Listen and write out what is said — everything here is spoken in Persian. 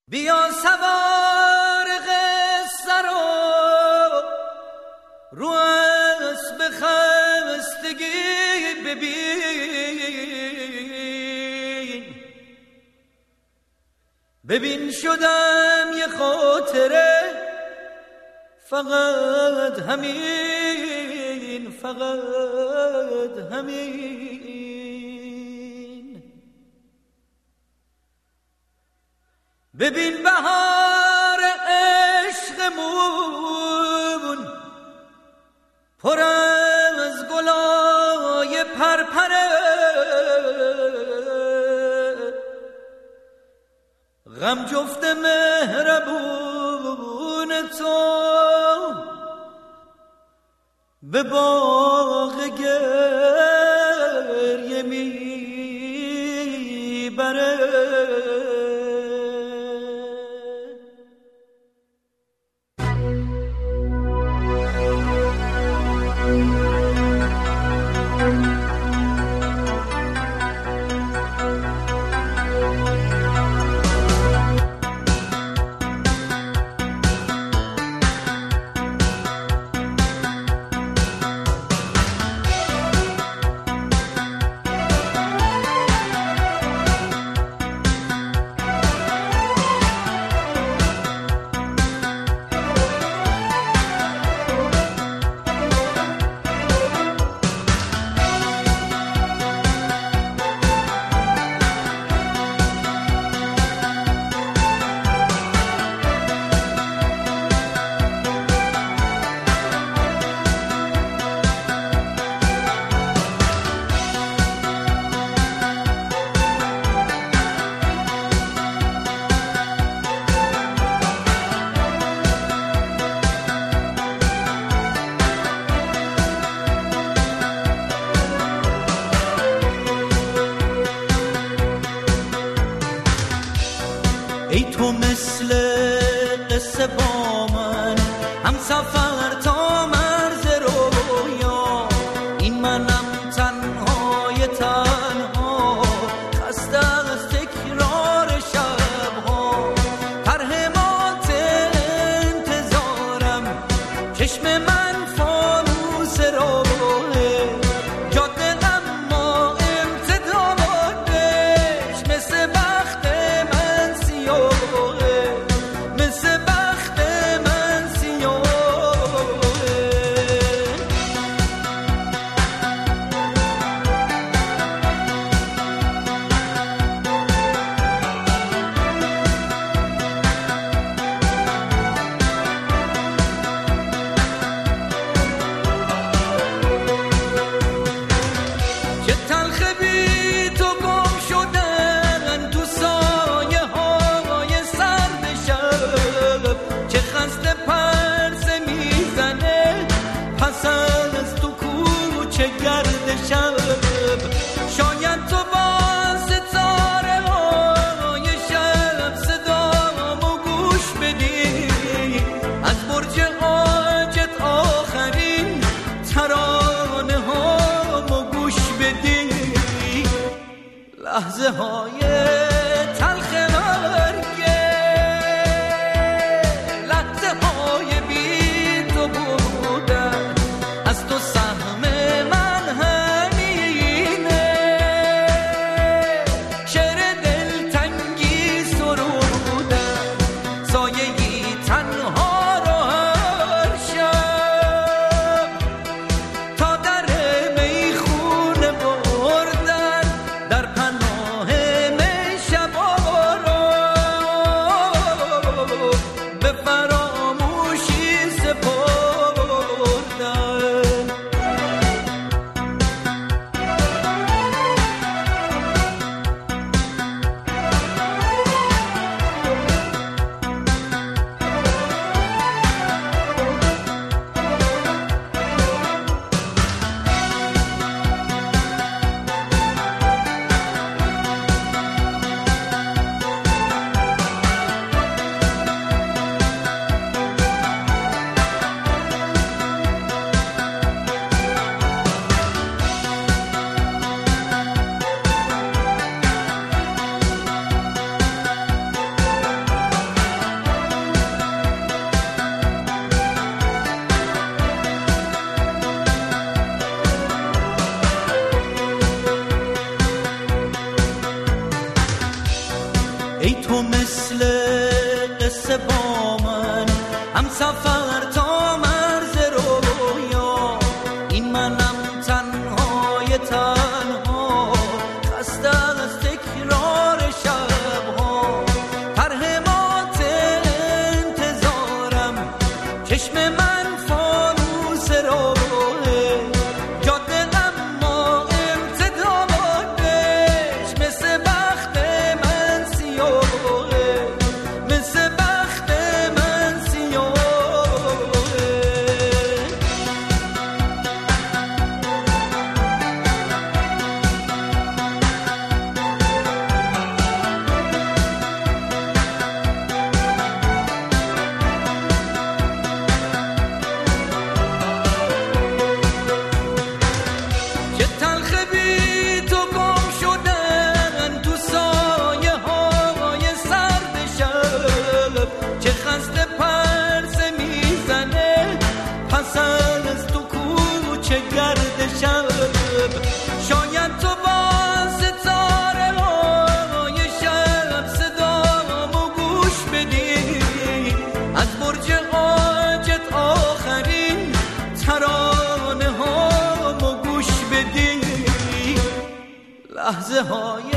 بیا سوار قصه رو اسب خستگی ببین شدم یه خاطره، فقط همین، فقط همین. ببین بهار عشقمون پر از گلای پرپره، غم جفت مهربون تو به باغ گریه میبره. ای تو مثل قصه با من هم سفر تا مرز رویا، این منم تنهای تنها خسته از تکرار شبها، ترهمات انتظارم چشم من فانوس راهه، جاده اما امتدادش مثل بخت من سیاهه، مثل بخت من سیاهه. چه تلخ بی تو گم شدن تو سایه های سرد شب، چه خسته پرسه میزنه پس از تو کوچه گرد شب. شاید تو با ستاره های شب صدامو گوش بدی، از برج عاجت آخرین ترانه هامو گوش بدی، لحظه های تلخ مرگه، لحظه های بی تو بودن، از تو سهم من همینه، شعر دلتنگی سرودن، سایگی تنها رو هر شب تا در میخونه بردن، در پناه مثل قصه با من هم سفر تا مرز رویا، این منم تنهای تنها خسته از تکرار شبها، ترهمات انتظارم چشم من فانوس راهه، جاده اما امتدادش مثل بخت من سیاهه، مثل بخت من سیاهه. چه تلخ بی تو گم شدن تو سایه های سرد شب، چه خسته پرسه میزنه پس از تو کوچه گرد شب، شاید تو با ستاره های شب صدامو گوش بدی، از برج حاجت آخرین ترانه هامو گوش بدی، لحظه های